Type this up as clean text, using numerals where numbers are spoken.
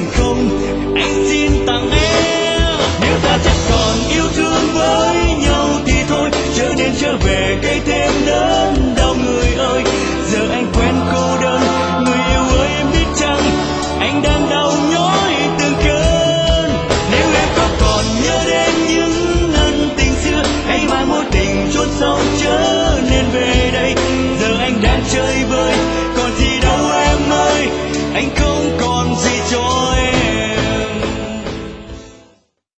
tiền không, anh xin tặng em. Nếu ta chắc còn yêu thương với nhau thì thôi, chớ nên trở về gây thêm đớn đau người ơi. Giờ anh quen cô đơn, người yêu ơi em biết chăng, anh đang đau nhói từng cơn. Nếu em có còn nhớ đến những ân tình xưa, hãy mang mối tình chôn sâu chớ